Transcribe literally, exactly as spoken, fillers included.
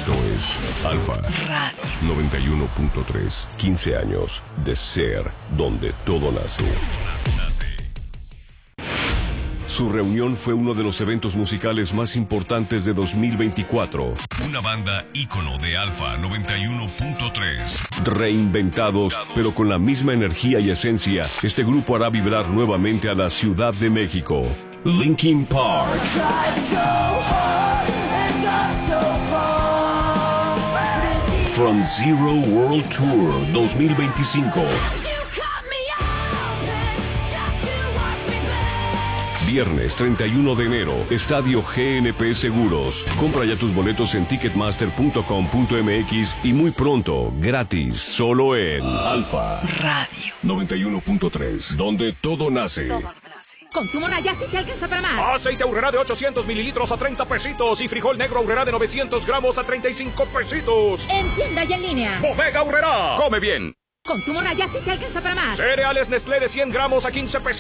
Esto es Alfa Radio noventa y uno punto tres. quince años de ser donde todo nace. Su reunión fue uno de los eventos musicales más importantes de dos mil veinticuatro. Una banda ícono de Alfa noventa y uno punto tres. Reinventados, pero con la misma energía y esencia, este grupo hará vibrar nuevamente a la Ciudad de México. Linkin Park. From Zero World Tour dos mil veinticinco. Viernes treinta y uno de enero, Estadio G N P Seguros. Compra ya tus boletos en ticketmaster punto com punto m x y muy pronto, gratis, solo en Alfa Radio noventa y uno punto tres, donde todo nace. Todo nace. Consumo Raya sí te alcanza para más. Aceite Aurrera de ochocientos mililitros a treinta pesitos y frijol negro Aurrera de novecientos gramos a treinta y cinco pesitos. En tienda y en línea. Bodega Aurrera. Come bien. Consumo Raya sí te alcanza para más. Cereales Nestlé de cien gramos a quince pesitos.